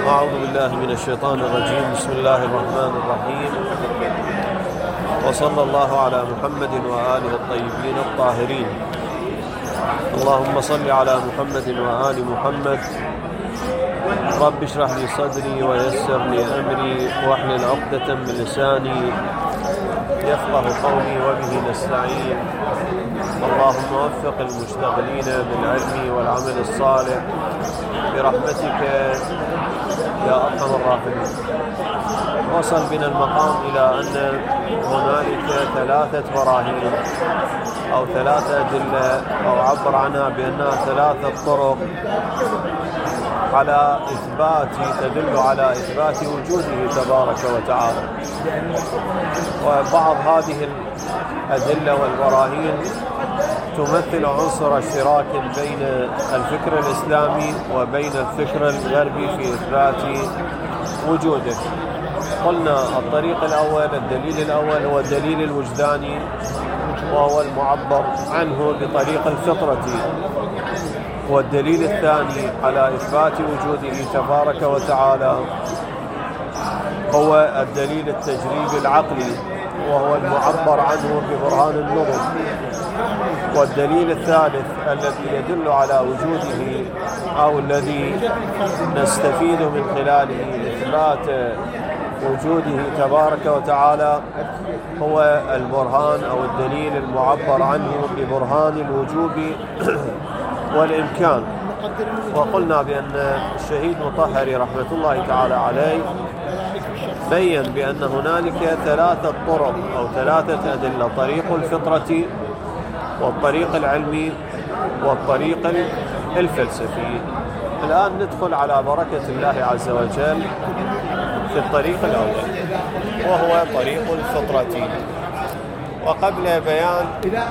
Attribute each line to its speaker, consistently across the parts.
Speaker 1: أعوذ بالله من الشيطان الرجيم. بسم الله الرحمن الرحيم، وصلى الله على محمد وآله الطيبين الطاهرين. اللهم صل على محمد وآل محمد. رب اشرح لي صدري ويسر لي أمري واحلل عقدة من لساني يفقه قولي وبه نستعين. اللهم وفق المشتغلين بالعلم والعمل الصالح برحمتك يا أرحم الراحمين. وصل بنا المقام إلى أن هنالك 3 براهين أو 3 أدلة، أو عبر عنها بأنها 3 طرق على تدل على إثبات وجوده تبارك وتعالى. وبعض هذه الأدلة والبراهين تمثل عنصر اشتراك بين الفكر الإسلامي وبين الفكر الغربي في إثبات وجوده. قلنا الطريق الأول، الدليل الأول هو الدليل الوجداني، وهو المعبر عنه بطريق الفطرة. والدليل الثاني على إثبات وجوده تبارك وتعالى هو الدليل التجريبي العقلي، وهو المعبر عنه ببرهان النظر. والدليل الثالث الذي يدل على وجوده أو الذي نستفيد من خلاله إثبات وجوده تبارك وتعالى هو البرهان أو الدليل المعبر عنه ببرهان الوجوب والإمكان. وقلنا بأن الشهيد مطهري رحمة الله تعالى عليه بين بأن هنالك 3 طرق أو 3 أدلة: طريق الفطرة، والطريق العلمي، والطريق الفلسفي. الآن ندخل على بركة الله عز وجل في الطريق الأول، وهو طريق الفطرة. وقبل بيان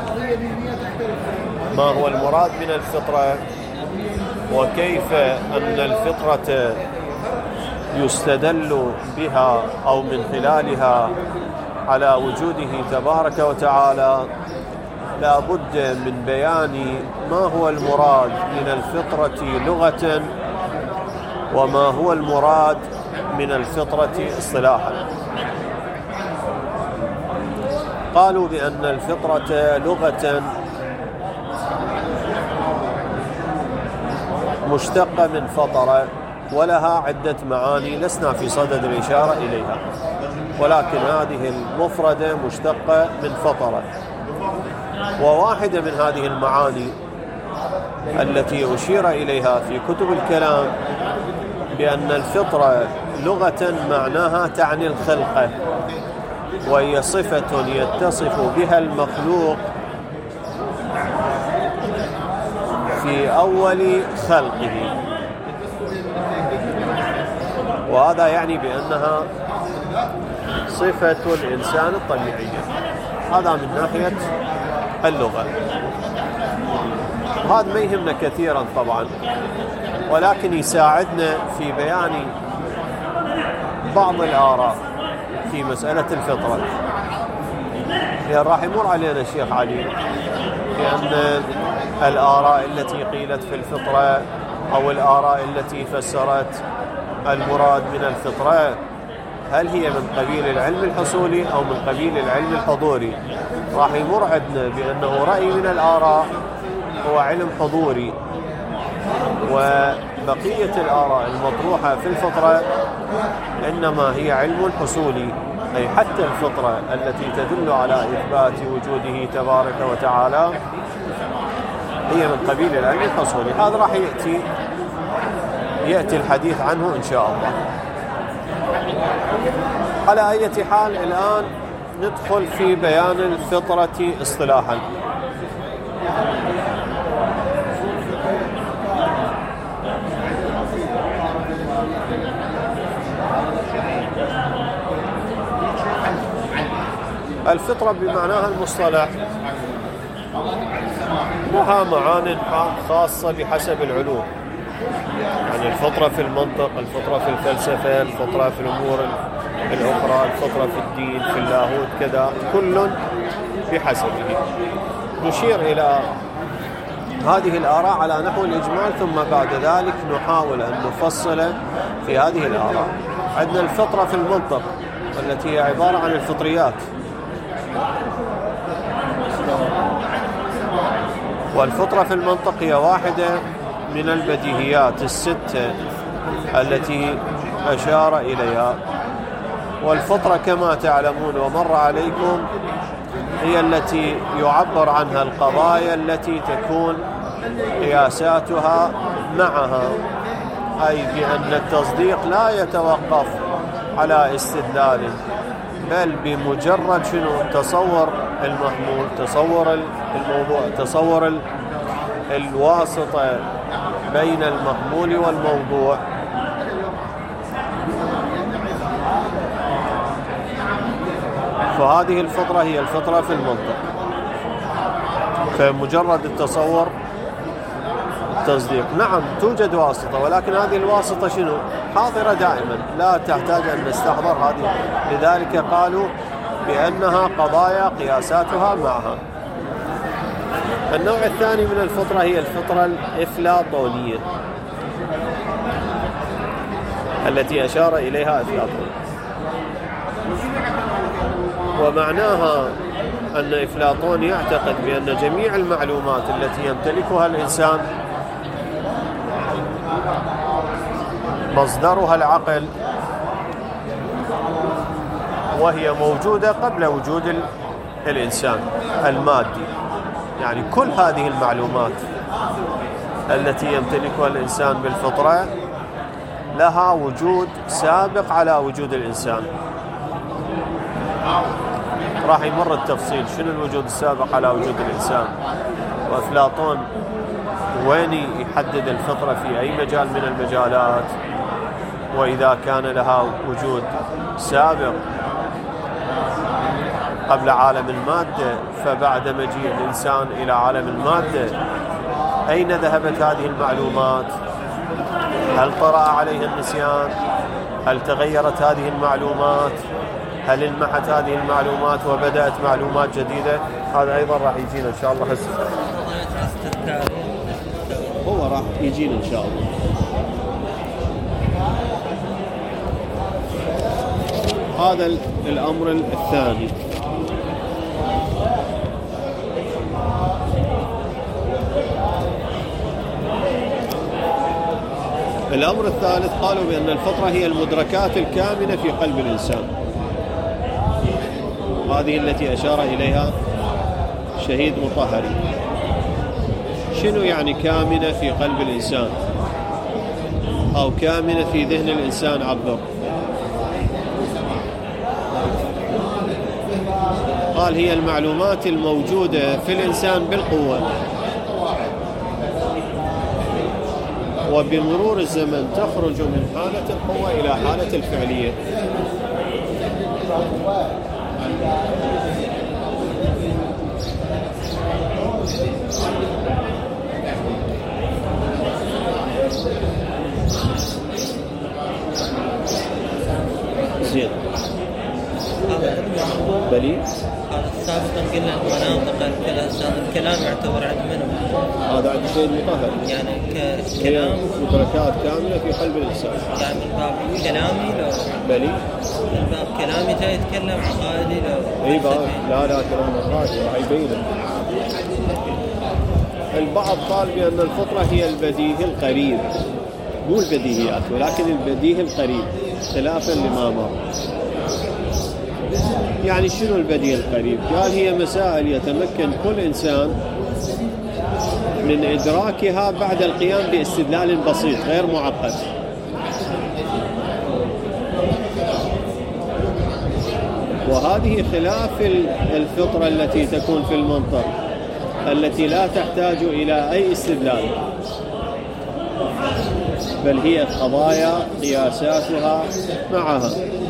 Speaker 1: ما هو المراد من الفطرة وكيف أن الفطرة يستدل بها أو من خلالها على وجوده تبارك وتعالى، لا بد من بيان ما هو المراد من الفطرة لغة، وما هو المراد من الفطرة اصطلاحا. قالوا بأن الفطرة لغة مشتقة من فطرة، ولها عدة معاني لسنا في صدد الإشارة إليها، ولكن هذه المفردة مشتقة من فطرة. وواحدة من هذه المعاني التي أشير إليها في كتب الكلام بأن الفطرة لغة معناها تعني الخلقة، وهي صفة يتصف بها المخلوق في أول خلقه. وهذا يعني بأنها صفة الإنسان الطبيعية. هذا من ناحية اللغة. هذا ما يهمنا كثيرا طبعا، ولكن يساعدنا في بيان بعض الآراء في مسألة الفطرة. لأن راح يمر علينا الشيخ علي بأن الآراء التي قيلت في الفطرة أو الآراء التي فسرت المراد من الفطرة هل هي من قبيل العلم الحصولي أو من قبيل العلم الحضوري. راح يمر عندنا بأنه رأي من الآراء هو علم حضوري، وبقية الآراء المطروحة في الفطرة إنما هي علم حصولي، أي حتى الفطرة التي تدل على إثبات وجوده تبارك وتعالى هي من قبيل العلم الحصولي. هذا راح يأتي الحديث عنه إن شاء الله. على أي حال الآن ندخل في بيان الفطرة اصطلاحا. الفطرة بمعناها المصطلح لها معان خاصة بحسب العلوم، يعني الفطرة في المنطق، الفطرة في الفلسفة، الفطرة في الأمور الأخرى، الفطرة في الدين، في اللاهوت، كذا كل بحسبه. نشير إلى هذه الآراء على نحو الإجمال، ثم بعد ذلك نحاول أن نفصل في هذه الآراء. عندنا الفطرة في المنطق التي هي عبارة عن الفطريات، والفطرة في المنطق هي واحدة من البديهيات الستة التي أشار إليها. والفطرة كما تعلمون ومر عليكم هي التي يعبر عنها القضايا التي تكون قياساتها معها، أي بأن التصديق لا يتوقف على استدلال، بل بمجرد تصور المحمول، تصور الموضوع، تصور الواسطة بين المحمول والموضوع. فهذه الفطرة هي الفطرة في المنطق، فمجرد التصور تصديق. نعم توجد واسطة، ولكن هذه الواسطة شنو؟ حاضرة دائما، لا تحتاج أن نستحضر هذه، لذلك قالوا بأنها قضايا قياساتها معها. النوع الثاني من الفطرة هي الفطرة الإفلاطونية التي أشار إليها أفلاطون، ومعناها أن أفلاطون يعتقد بأن جميع المعلومات التي يمتلكها الإنسان مصدرها العقل، وهي موجودة قبل وجود الإنسان المادي. يعني كل هذه المعلومات التي يمتلكها الإنسان بالفطرة لها وجود سابق على وجود الإنسان. راح يمر التفصيل شنو الوجود السابق على وجود الإنسان، وأفلاطون وين يحدد الفطرة في أي مجال من المجالات، وإذا كان لها وجود سابق قبل عالم المادة، فبعد مجيء الإنسان إلى عالم المادة أين ذهبت هذه المعلومات؟ هل طرأ عليها النسيان؟ هل تغيرت هذه المعلومات؟ هل انمحت هذه المعلومات وبدأت معلومات جديدة؟ هذا أيضا راح يجينا إن شاء الله هسه، هو راح يجينا إن شاء الله. هذا الأمر الثاني. الأمر الثالث قالوا بأن الفطرة هي المدركات الكامنة في قلب الإنسان، هذه التي أشار إليها شهيد مطهري. شنو يعني كامنة في قلب الإنسان أو كامنة في ذهن الإنسان؟ عبر قال هي المعلومات الموجودة في الإنسان بالقوة، وبمرور الزمن تخرج من حالة القوة إلى حالة الفعلية. زين. بلي
Speaker 2: سابقا قلنا المناطق الكلام يعتبر عند منه؟
Speaker 1: هذا عند شيء مطهر،
Speaker 2: يعني كلام
Speaker 1: مدركات كاملة في قلب الإنسان.
Speaker 2: يعني من باب كلامي لو
Speaker 1: بلي
Speaker 2: من باب كلامي تا يتكلم عقائدي لو
Speaker 1: اي باب لا كلام عقائدي راح يبينه. البعض قال بأن الفطرة هي البديهي القريب، مو البديهيات ولكن البديهي القريب، خلافا لما مر. يعني شنو البديهي القريب؟ قال هي مسائل يتمكن كل إنسان من إدراكها بعد القيام باستدلال بسيط غير معقد. وهذه خلاف الفطرة التي تكون في المنطق التي لا تحتاج إلى أي استدلال، بل هي قضايا قياساتها معها.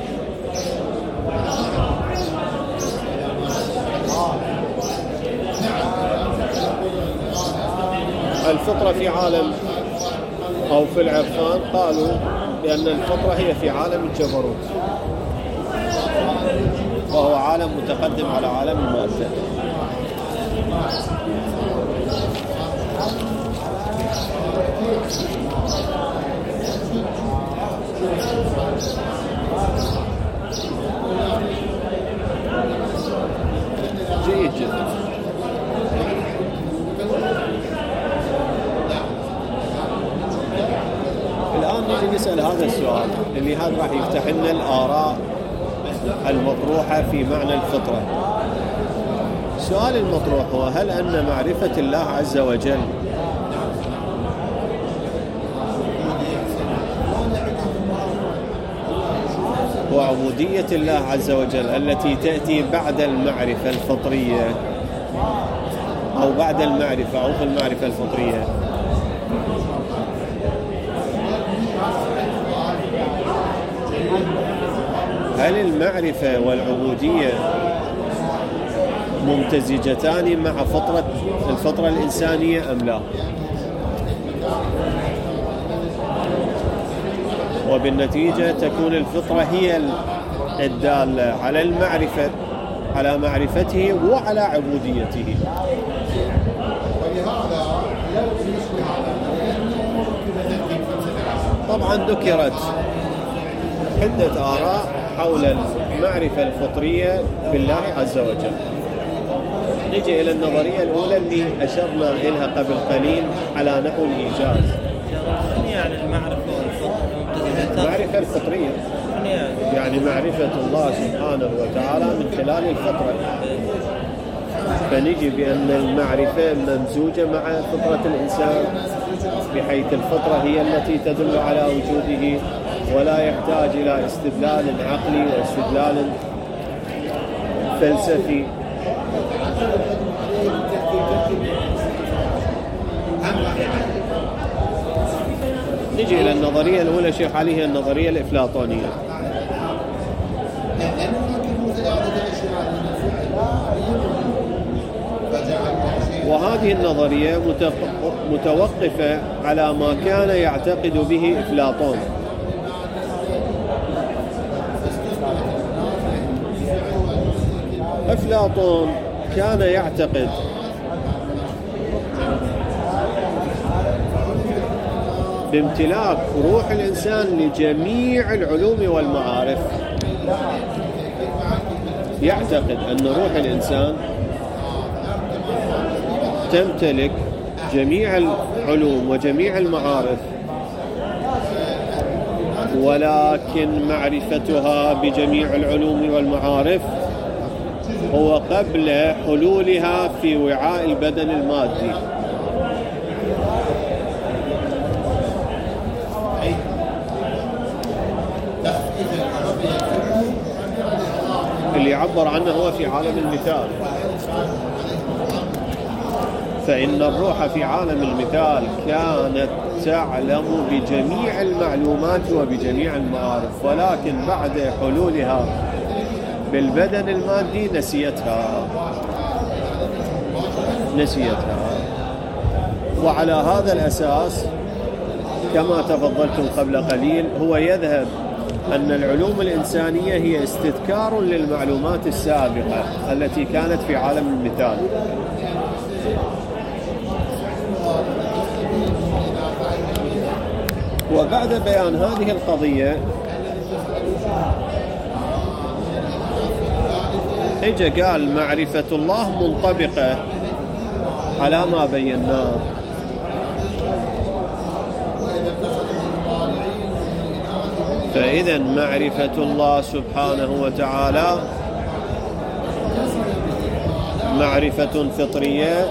Speaker 1: الفطرة في عالم أو في العرفان قالوا بأن الفطرة هي في عالم الجبروت، وهو عالم متقدم على عالم المادة. نجي نسأل هذا السؤال اللي هذا راح يفتح لنا الآراء المطروحة في معنى الفطرة. السؤال المطروح هو: هل أن معرفة الله عز وجل وعبودية الله عز وجل التي تأتي بعد المعرفة الفطرية أو بعد المعرفة أو في المعرفة الفطرية، هل المعرفة والعبودية ممتزجتان مع الفطرة الإنسانية أم لا؟ وبالنتيجة تكون الفطرة هي الدالة على المعرفة، على معرفته وعلى عبوديته. طبعا ذكرت عدة آراء حول المعرفة الفطرية بالله عز وجل. نجي إلى النظرية الأولى اللي أشرنا إليها قبل قليل على نحو الإيجاز.
Speaker 2: يعني المعرفة والفطرة
Speaker 1: المعرفة الفطرية يعني معرفة الله سبحانه وتعالى من خلال الفطرة، فنجي بأن المعرفة ممزوجة مع فطرة الإنسان، بحيث الفطرة هي التي تدل على وجوده ولا يحتاج إلى استدلال عقلي واستدلال فلسفي. نجي إلى النظرية الأولى شيخ عليها النظرية الأفلاطونية. وهذه النظرية متوقفة على ما كان يعتقد به أفلاطون. أفلاطون كان يعتقد بامتلاك روح الإنسان لجميع العلوم والمعارف. يعتقد أن روح الإنسان تمتلك جميع العلوم وجميع المعارف، ولكن معرفتها بجميع العلوم والمعارف هو قبل حلولها في وعاء البدن المادي. اللي يعبر عنه هو في عالم المثال، فإن الروح في عالم المثال كانت تعلم بجميع المعلومات وبجميع المعارف، ولكن بعد حلولها بالبدن المادي نسيتها. وعلى هذا الأساس كما تفضلتم قبل قليل هو يذهب أن العلوم الإنسانية هي استذكار للمعلومات السابقة التي كانت في عالم المثال. وبعد بيان هذه القضية اجى قال معرفة الله منطبقة على ما بيناه. فإذا معرفة الله سبحانه وتعالى معرفة فطرية،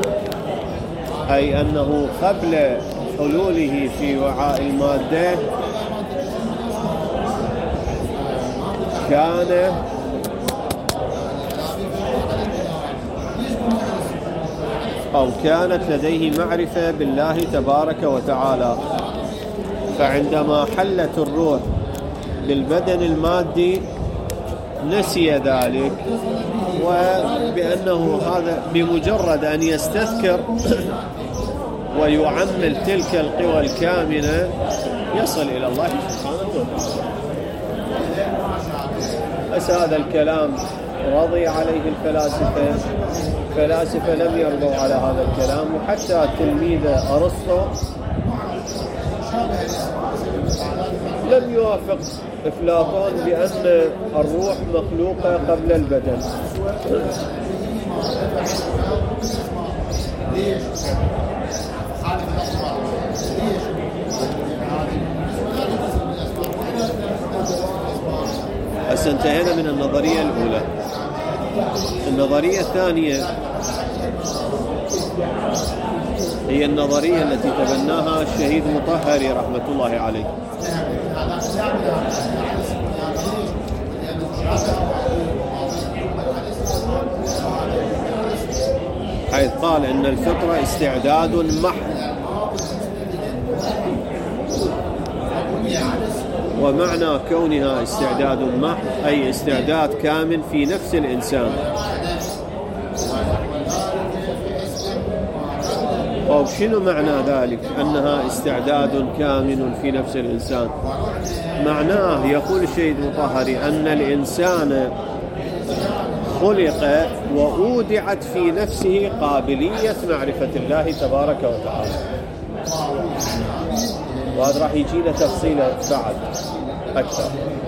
Speaker 1: أي أنه قبل حلوله في وعاء المادة كانت لديه معرفة بالله تبارك وتعالى. فعندما حلت الروح بالبدن المادي نسي ذلك، وبأنه هذا بمجرد أن يستذكر ويعمل تلك القوى الكامنة يصل إلى الله سبحانه وتعالى. بس هذا الكلام رضي عليه الفلاسفة لم يرضوا على هذا الكلام، وحتى تلميذه أرسطو لم يوافق أفلاطون بأن الروح مخلوقة قبل البدن. هسه انتهينا من النظرية الأولى. النظرية الثانية هي النظرية التي تبناها الشهيد مطهري رحمة الله عليه، حيث قال إن الفطرة استعداد محض، ومعنى كونها استعداد محض أي استعداد كامل في نفس الإنسان. طيب شنو معنى ذلك أنها استعداد كامل في نفس الإنسان؟ معناه يقول الشهيد مطهري أن الإنسان خلق وأودعت في نفسه قابلية معرفة الله تبارك وتعالى، وهذا راح يجي له تفصيله بعد أكثر.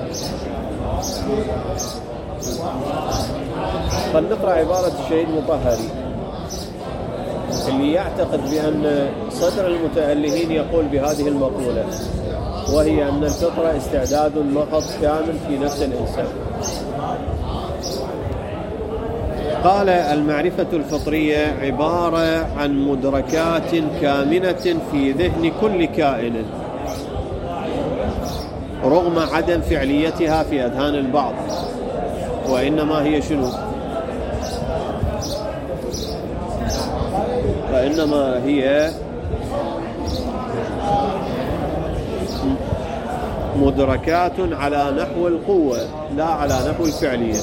Speaker 1: فلنقرأ عبارة الشهيد مطهري اللي يعتقد بأن صدر المتألهين يقول بهذه المقولة، وهي أن الفطرة استعداد محض كامل في نفس الإنسان. قال: المعرفة الفطرية عبارة عن مدركات كامنة في ذهن كل كائن، رغم عدم فعليتها في أذهان البعض، وإنما هي شنو؟ فإنما هي مدركات على نحو القوة لا على نحو الفعلية،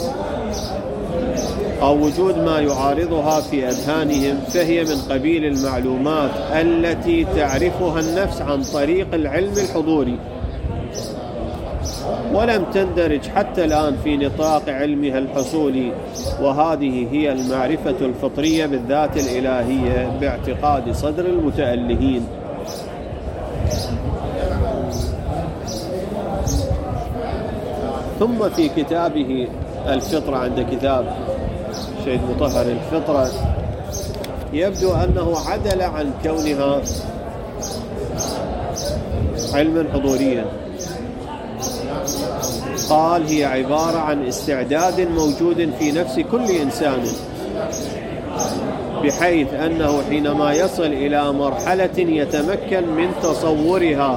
Speaker 1: أو وجود ما يعارضها في أذهانهم، فهي من قبيل المعلومات التي تعرفها النفس عن طريق العلم الحضوري، ولم تندرج حتى الآن في نطاق علمها الحصولي. وهذه هي المعرفة الفطرية بالذات الإلهية باعتقاد صدر المتألهين. ثم في كتابه الفطرة، عند كتاب الشهيد مطهري الفطرة، يبدو أنه عدل عن كونها علما حضوريا. قال: هي عبارة عن استعداد موجود في نفس كل إنسان، بحيث أنه حينما يصل إلى مرحلة يتمكن من تصورها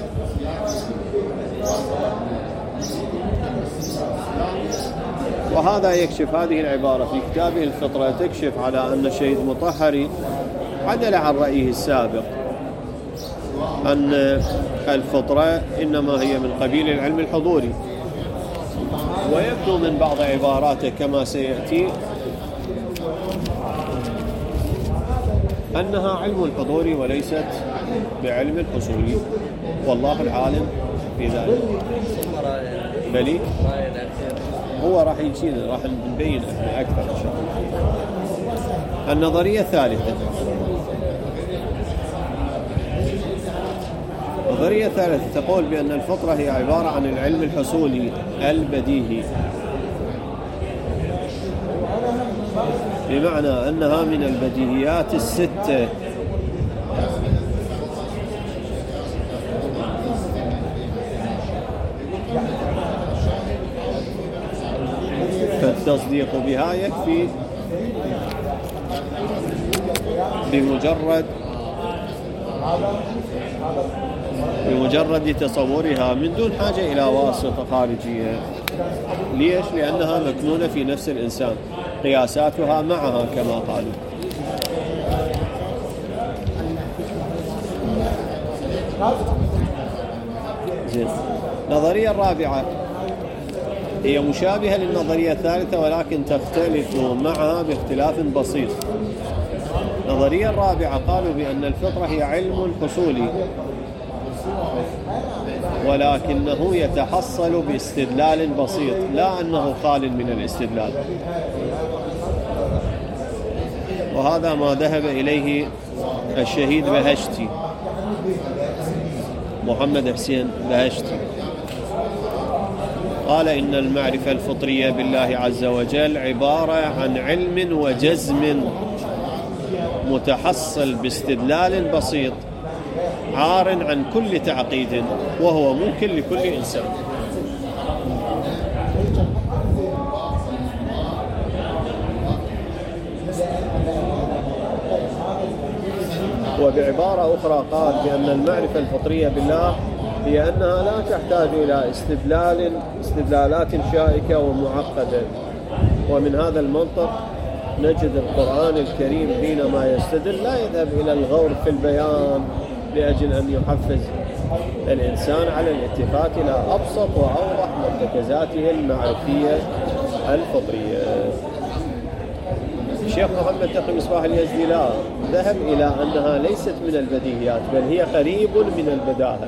Speaker 1: وهذا يكشف، هذه العبارة في كتابه الفطرة تكشف على أن الشهيد مطهري عدل عن رأيه السابق أن الفطرة إنما هي من قبيل العلم الحضوري. ويبدو من بعض عباراته كما سيأتي أنها علم حضوري وليست بعلم حصولي، والله العالم في ذلك. بلي هو راح يجينا، راح نبين أكثر إن شاء الله. النظرية الثالثة، النظرية الثالثة تقول بأن الفطرة هي عبارة عن العلم الحصولي البديهي، بمعنى أنها من البديهيات الستة فالتصديق بها يكفي بمجرد تصورها من دون حاجة إلى واسطة خارجية. ليش؟ لأنها مكنونة في نفس الإنسان، قياساتها معها كما قالوا. زين. النظرية الرابعة هي مشابهة للنظرية الثالثة ولكن تختلف معها باختلاف بسيط. النظرية الرابعة قالوا بأن الفطرة هي علم حصولي ولكنه يتحصل باستدلال بسيط، لا أنه خال من الاستدلال. وهذا ما ذهب إليه الشهيد بهشتي، محمد حسين بهشتي. قال إن المعرفة الفطرية بالله عز وجل عبارة عن علم وجزم متحصل باستدلال بسيط عار عن كل تعقيد، وهو ممكن لكل إنسان. وبعبارة أخرى قال بأن المعرفة الفطرية بالله هي أنها لا تحتاج إلى استدلالات شائكة ومعقدة. ومن هذا المنطق نجد القرآن الكريم حينما يستدل لا يذهب إلى الغور في البيان لأجل أن يحفز الإنسان على الالتفات إلى أبسط وأوضح مرتكزاته المعرفية الفطرية. الشيخ محمد تقي مصباح اليزدي لا ذهب إلى أنها ليست من البديهيات بل هي قريب من البداهة.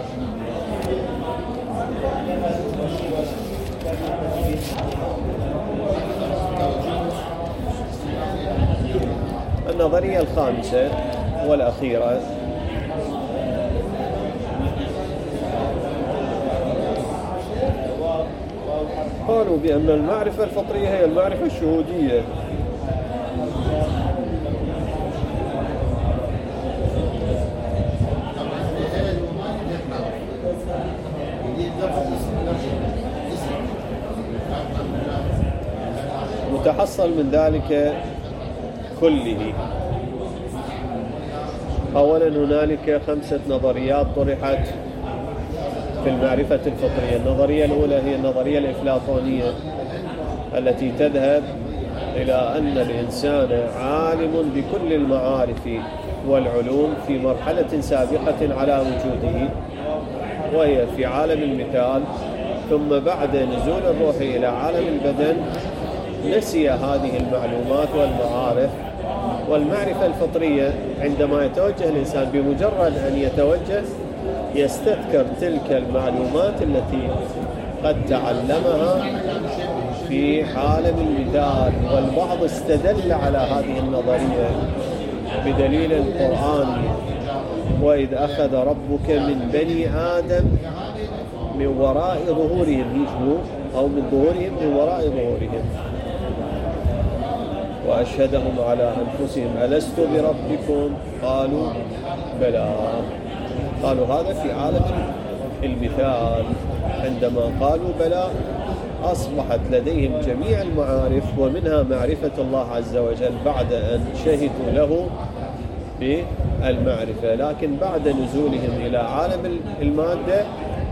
Speaker 1: النظرية الخامسة والأخيرة قالوا بأن المعرفة الفطرية هي المعرفة الشهودية. متحصل من ذلك كله. أولا هنالك 5 نظريات طرحت في المعرفة الفطرية. النظرية الأولى هي النظرية الأفلاطونية التي تذهب إلى أن الإنسان عالم بكل المعارف والعلوم في مرحلة سابقة على وجوده وهي في عالم المثال، ثم بعد نزول الروح إلى عالم البدن نسي هذه المعلومات والمعارف. والمعرفة الفطرية عندما يتوجه الإنسان بمجرد أن يتوجه يستذكر تلك المعلومات التي قد تعلمها في عالم المثال. والبعض استدل على هذه النظرية بدليل القرآن: وإذ أخذ ربك من بني آدم من وراء ظهورهم، أو من ظهورهم من وراء ظهورهم، وأشهدهم على أنفسهم ألست بربكم قالوا بلى. قالوا هذا في عالم المثال. عندما قالوا بلى أصبحت لديهم جميع المعارف ومنها معرفة الله عز وجل بعد أن شهدوا له بالمعرفة. لكن بعد نزولهم إلى عالم المادة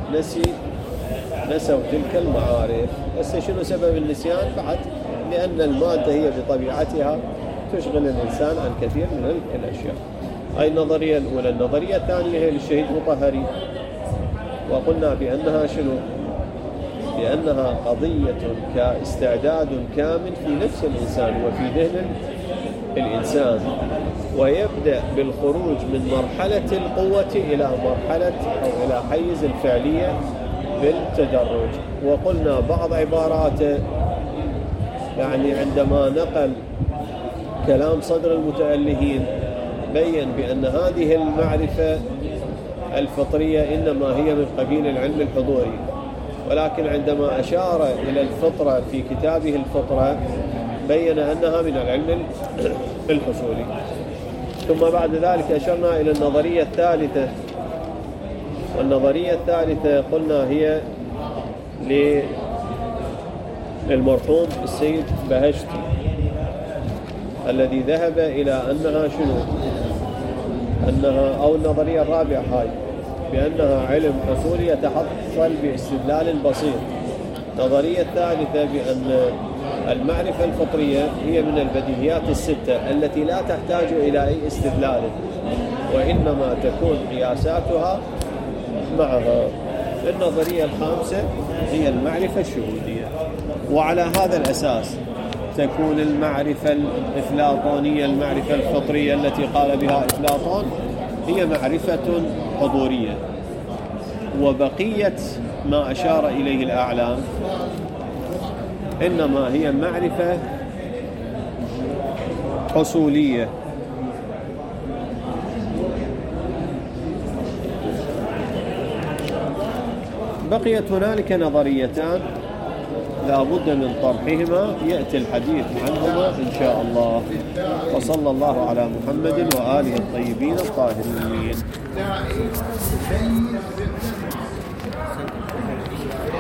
Speaker 1: نسوا تلك المعارف. بس شنو سبب النسيان؟ بعد لأن المادة هي بطبيعتها تشغل الإنسان عن كثير من الأشياء. هاي النظرية الأولى. النظرية الثانية هي للشهيد مطهري، وقلنا بأنها شنو؟ بأنها قضية كاستعداد كامل في نفس الإنسان وفي ذهن الإنسان، ويبدأ بالخروج من مرحلة القوة إلى مرحلة أو إلى حيز الفعلية بالتدرج. وقلنا بعض عباراته يعني عندما نقل كلام صدر المتألهين بيّن بأن هذه المعرفة الفطرية إنما هي من قبيل العلم الحضوري، ولكن عندما أشار إلى الفطرة في كتابه الفطرة بيّن أنها من العلم الحصولي. ثم بعد ذلك أشرنا إلى النظرية الثالثة، والنظرية الثالثة قلنا هي للمرحوم السيد بهشتي الذي ذهب إلى أنها شنو؟ أنها أو النظرية الرابعة هاي بأنها علم حصولي يتحصل باستدلال بسيط. النظرية الثالثة بأن المعرفة الفطرية هي من البديهيات الستة التي لا تحتاج إلى أي استدلال، وإنما تكون قياساتها معها. النظرية الخامسة هي المعرفة الشهودية، وعلى هذا الأساس تكون المعرفة الأفلاطونية المعرفة الفطرية التي قال بها أفلاطون هي معرفة حضورية، وبقية ما أشار إليه الأعلام إنما هي معرفة حصولية. بقيت هنالك نظريتان لا بد من طرحهما، يأتي الحديث عنهما إن شاء الله. وصلى الله على محمد وآله الطيبين الطاهرين.